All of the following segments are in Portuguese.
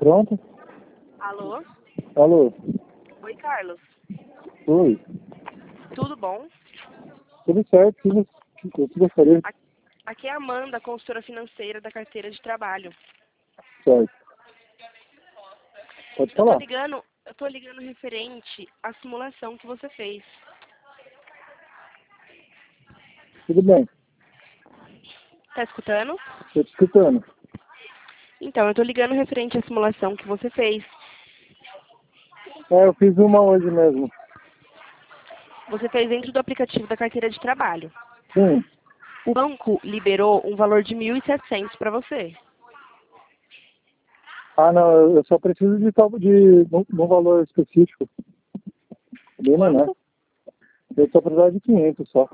Pronto? Alô? Alô? Oi, Carlos. Oi. Tudo bom? Tudo certo? Eu te gostaria. Aqui é a Amanda, consultora financeira da carteira de trabalho. Certo. Pode Eu tô falar. ligando referente à simulação que você fez. Tudo bem. Tá escutando? Estou te escutando. Então, eu tô ligando referente à simulação que você fez. Eu fiz uma hoje mesmo. Você fez dentro do aplicativo da carteira de trabalho. Sim. O banco liberou um valor de 1.700 para você. Não, eu só preciso de um valor específico. Bem menor. Quanto? Eu só precisava de 500 só.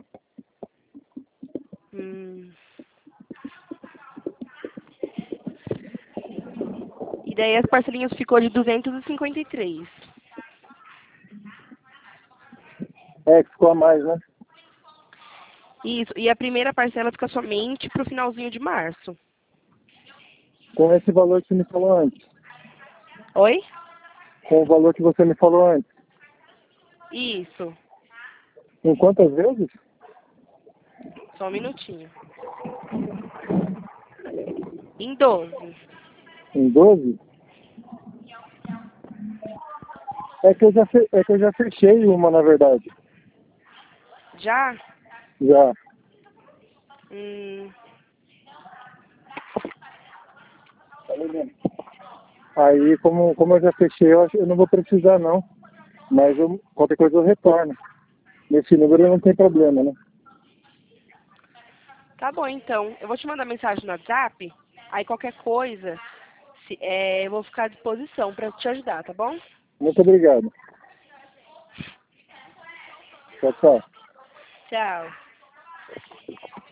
E daí as parcelinhas ficou de 253. Que ficou a mais, né? Isso. E a primeira parcela fica somente pro finalzinho de março. Com esse valor que você me falou antes. Oi? Com o valor que você me falou antes. Isso. Em quantas vezes? Só um minutinho. Em 12. Em 12? É que eu já fechei uma, na verdade. Já? Já. Aí, como eu já fechei, eu acho que eu não vou precisar, não. Mas qualquer coisa eu retorno. Nesse número não tem problema, né? Tá bom, então. Eu vou te mandar mensagem no WhatsApp. Aí qualquer coisa, eu vou ficar à disposição para te ajudar, tá bom? Muito obrigado. Tchau, tchau. Tchau.